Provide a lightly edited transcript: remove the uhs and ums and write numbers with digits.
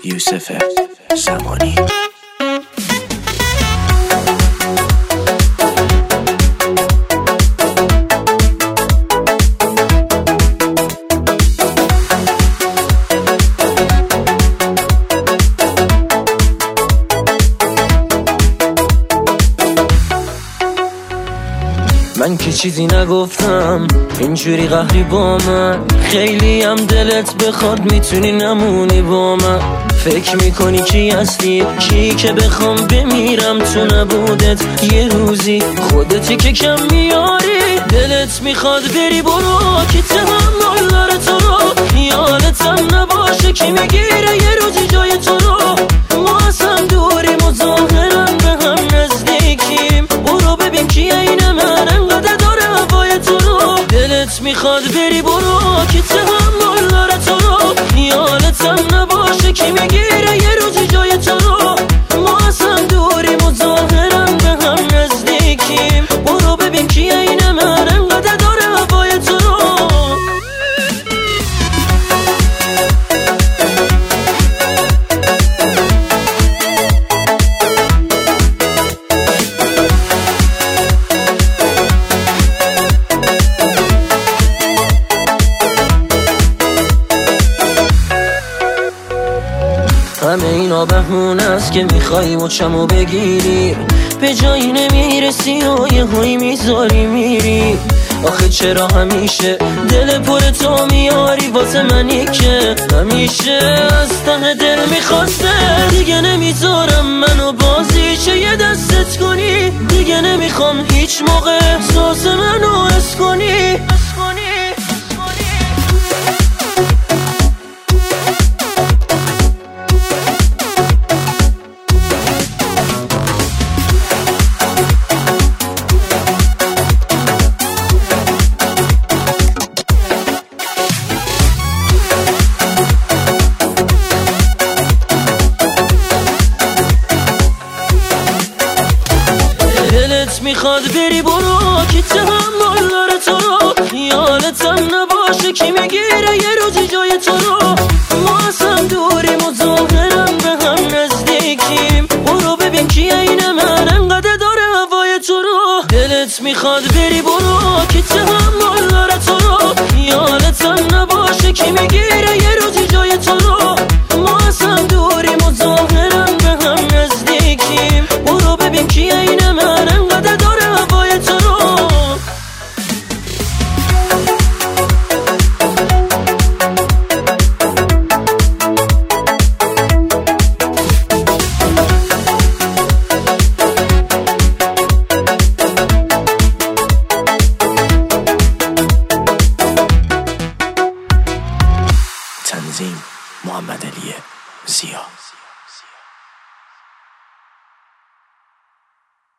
یوسف زمانی. من که چیزی نگفتم اینجوری قهری با من، خیلی هم دلت بخواد میتونی نمونی با من. فکر میکنی کی هستی، کی که بخوام بمیرم تو نبودت یه روزی، خودتی که کم میاری. دلت میخواد بری برو که تحمل داره تو رو، یادتم نباشه کی میگیره یه روزی جای تو رو. ما اصلا دوریم و ظاهرا به هم نزدیکیم، برو ببین کیه این من انقدر داره هوای تو رو. دلت میخواد بری برو که تحمل داره تو رو، یادتم نباشه کی میگیره یه روزی جای تو رو. ما اصلا دوریم و ظاهرا به هم نزدیکیم، برو ببین کیه این من انقدر داره هوای تو رو. همه اینا بهونه است که میخوایی مچمو بگیری، به جایی نمیرسی و یه هایی میذاری میری. آخه چرا همیشه دل پر تو میاری واسه منی که همیشه از ته دل میخواسته. دیگه نمیذارم منو بازیچه یه دستت کنی، دیگه نمیخوام هیچ موقع احساس منو حس کنی. دلت میخواد بری برو که تحمل داره تو رو، یادتم نباشه کی میگیره یه روزی جای تو رو. ما اصلا دوریم و ظاهرا به هم نزدیکیم، برو ببین کیه این من انقدر داره هوای تو رو. دلت میخواد بری برو که تحمل داره تو رو، یادتم نباشه کی میگیره یه روزی جای تو رو. ما اصلا دوریم و ظاهرا به هم نزدیکیم، برو ببین کیه این من انقدر داره هوای تو رو. تنظیم محمد علی زیا.